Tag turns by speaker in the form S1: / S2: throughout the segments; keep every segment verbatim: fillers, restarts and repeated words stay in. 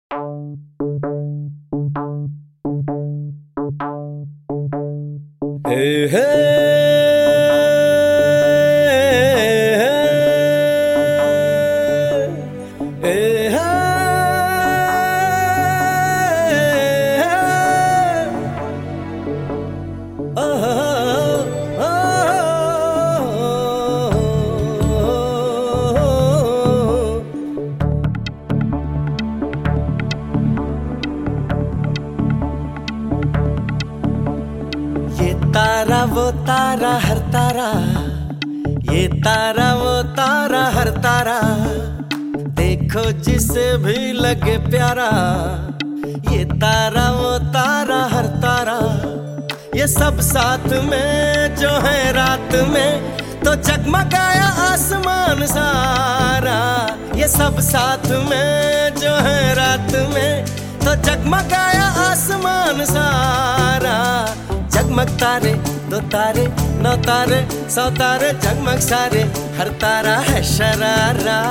S1: Hey, hey, hey, hey, hey, oh, oh, oh, ये तारा वो तारा हर तारा, ये तारा वो तारा हर तारा, देखो जिसे भी लगे प्यारा। ये तारा वो तारा हर तारा, ये सब साथ में जो है रात में तो जगमगाया आसमान सारा। ये सब साथ में जो है रात में तो जगमगाया आसमान सारा। जगमग तारे दो तारे नौ तारे सौ तारे, जगमग सारे हर तारा है शरारा।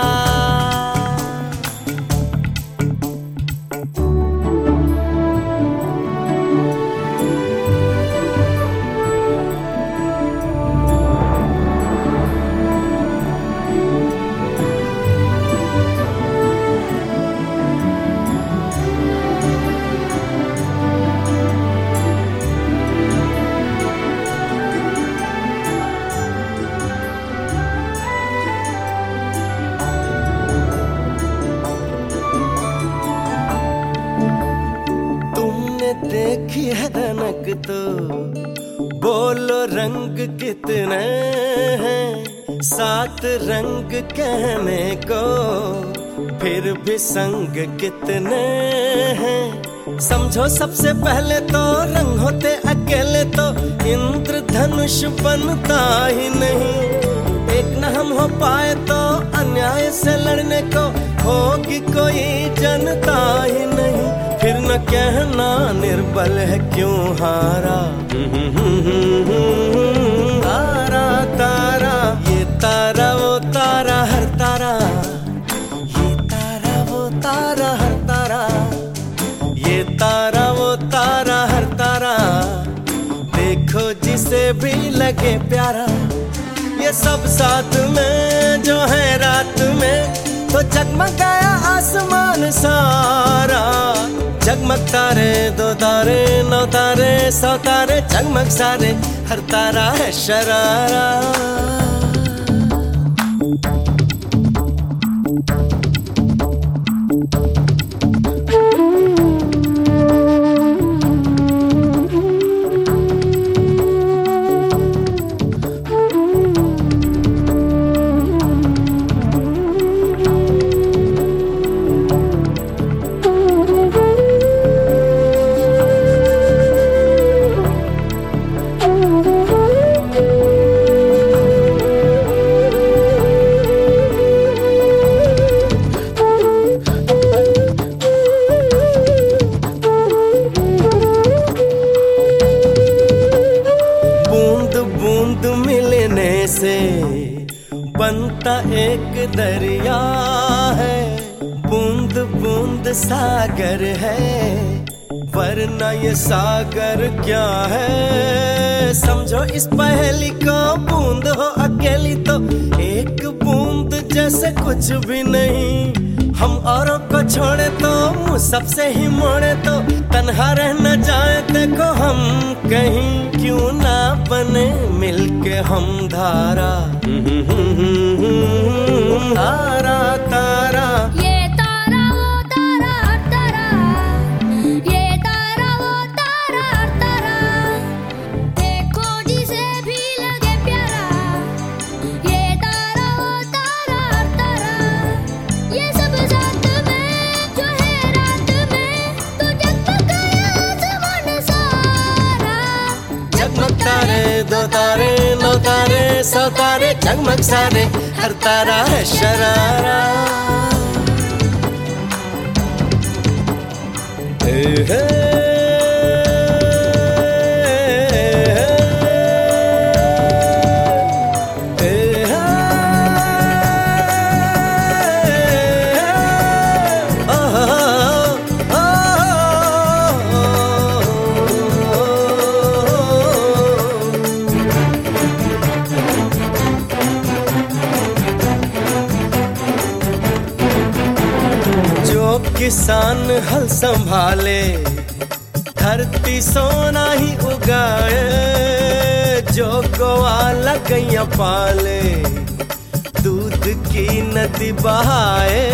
S1: देखी है रनक तो बोलो रंग कितने हैं, सात रंग कहने को फिर भी संग कितने हैं। समझो सबसे पहले तो रंग होते अकेले तो इंद्रधनुष बनता ही नहीं। एक न हम हो पाए तो अन्याय से लड़ने को होगी कोई जनता ही नहीं। फिर न कहना निर्बल है क्यों हारा। तारा तारा ये तारा वो तारा हर तारा, ये तारा वो तारा हर तारा, ये तारा वो तारा हर तारा, देखो जिसे भी लगे प्यारा। ये सब साथ में जो है रात में तो जगमगाया आसमान सारा। जगमग तारे दो तारे नौ तारे सौ तारे, जगमग सारे हर तारा है शरारा। से बनता एक दरिया है, बूंद बूंद सागर है, वरना ये सागर क्या है। समझो इस पहेली को बूंद हो अकेली तो एक बूंद जैसे कुछ भी नहीं। हम औरों को छोड़े तो मुँह सबसे ही मोड़े तो तन्हा रह न जाए देखो हम कहीं। क्यों ना बने मिलके हम धारा। तारा तारा
S2: ये तारा वो तारा तारा, ये तारा वो तारा तारा, देखो जिसे भी लगे प्यारा। ये तारा वो तारा तारा, ये सब साथ में जो है रात में तो जगमगाया आसमान सारा।
S1: जगमग तारे दो तारे नौ तारे सौ तारे, जगमग सारे हर तारा है शरारा। हे हे oh किसान हल संभाले, धरती सोना ही उगाए, जो ग्वाला गैया पाले, दूध की नदी बहाए,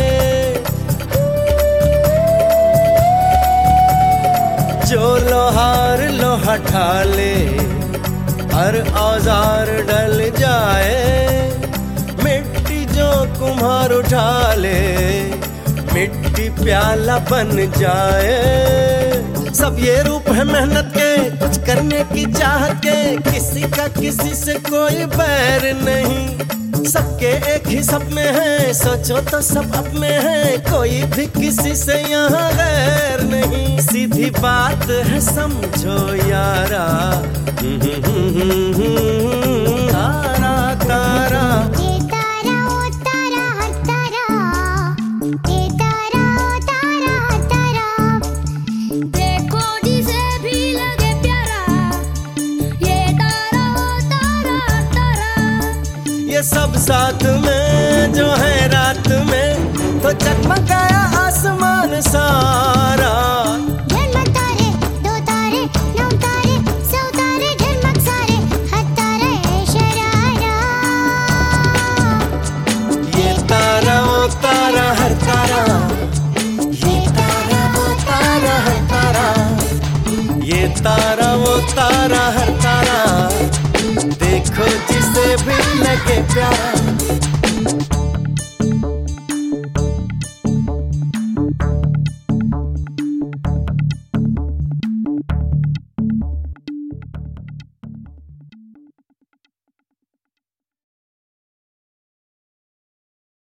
S1: जो लोहार लोहा ढाले, हर औजार डल जाए, मिट्टी जो कुम्हार उठा ले, मिट्टी प्याला बन जाए। सब ये रूप है मेहनत के, कुछ करने की चाहत के, किसी का किसी से कोई बैर नहीं, सबके एक ही सपने हैं, सोचो तो सब अपने हैं, कोई भी किसी से यहाँ गैर नहीं। सीधी बात है समझो यारा, तारा तारा
S2: ये तारा ओ तारा हर तारा, ये तारा ओ तारा हर तारा, देखो जिसे भी लगे प्यारा, ये तारा ओ तारा हर तारा।
S1: ये सब साथ में जो है रात में, तो जगमगाया आसमान सारा।
S2: झलमक तारे, दो तारे, नौ तारे, सौ तारे, झलमक सारे, हर तारा है शरारा।
S1: ये तारा वो तारा हर तारा, ये तारा वो तारा हर तारा, ये तारा वो तारा हर तारा, देखो जिसे भी लगे प्यारा।